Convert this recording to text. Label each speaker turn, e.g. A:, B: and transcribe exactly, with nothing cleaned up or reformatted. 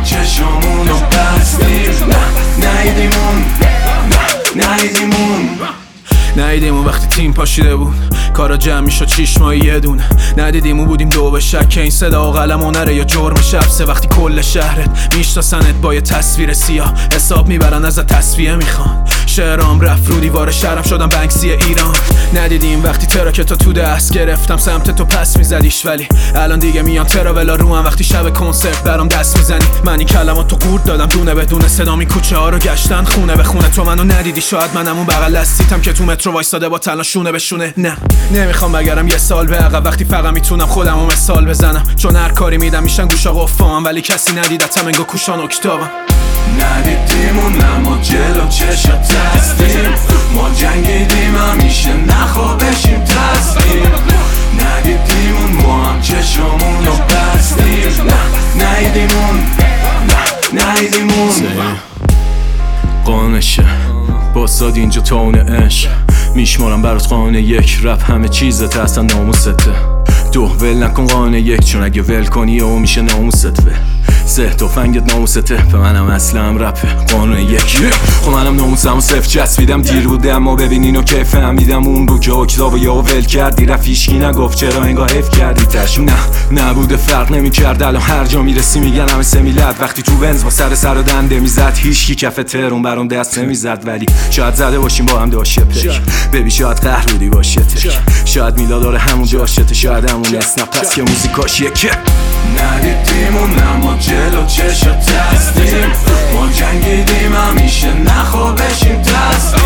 A: چشمونو بستیم نه نیدیمون نه نیدیمون
B: ندیدیمون وقتی تیم پاشیده بود کارا جمع میشد چیش ماهی یه دونه ندیدیمون بودیم دو به شک که این صدا و قلم هنره یا جرم شبسه وقتی کل شهرت میشناسنت با یه تصویر سیاه حساب میبرن ازت تصفیه میخوان شعرام رفت رو دیوار شهرم شدم بنکسی ایران ندیدیم وقتی تراکتو تو دست گرفتم سمت تو پس میزدیش ولی الان دیگه میان تراولا رو هم وقتی شب کنسرت برام دست میزنی من این کلمات تو قورت دادم دونه بدون صدام این کوچه ها رو گشتن خونه به خونه تو منو ندیدی شاید منم اون بغل دستیتم که تو مترو وایساده با تنها شونه به شونه نه نمیخوام بگرم یه سال به عقب وقتی فقط میتونم خودمو مثال بزنم چون هر کاری میدم میشن گوشا قفامم ولی کسی ندیدتم انگار کوشان اکتابم
A: ندیدیمون اما جلو چشات هستیم ما جنگیدیم همیشه نخوابشیم تسلیم ندیدیمون ما هم چشمونو بستیم نه نیدیمون نه نیدیمون
C: قانشه باساد اینجا تاونه عشق میشمارم برات قانه یک رپ همه چیزت اصلا ناموسته دو ول نکن قانه یک چون اگه ول کنی او میشه ناموست ول سه توفنگت ناموسته به منم اصلم رپه قانون یک خب منم ناموسم و صفر چسبیدم دیر بوده اما ببین اینو که فهمیدم اون رو که اکتاب و یا ول کردی رفت هیشکی نگفت چرا انگاه حف کردی تش نه نبوده فرق نمیکرد الان هر جا میرسی میگن همه سمیلت وقتی تو ونز با سر سر و دنده میزد هیشکی کف ترون برام دست نمیزد ولی شاید زده باشیم با هم داشه پک ببین شاید قهر بودی باشه تک شاید میلا داره همون جاشته شاید همون اسنپ پس که موزیکاش یکه
A: ندیدیمون اما جلو چشات هستیم ما جنگیدیم همیشه نخوابشیم تسلیم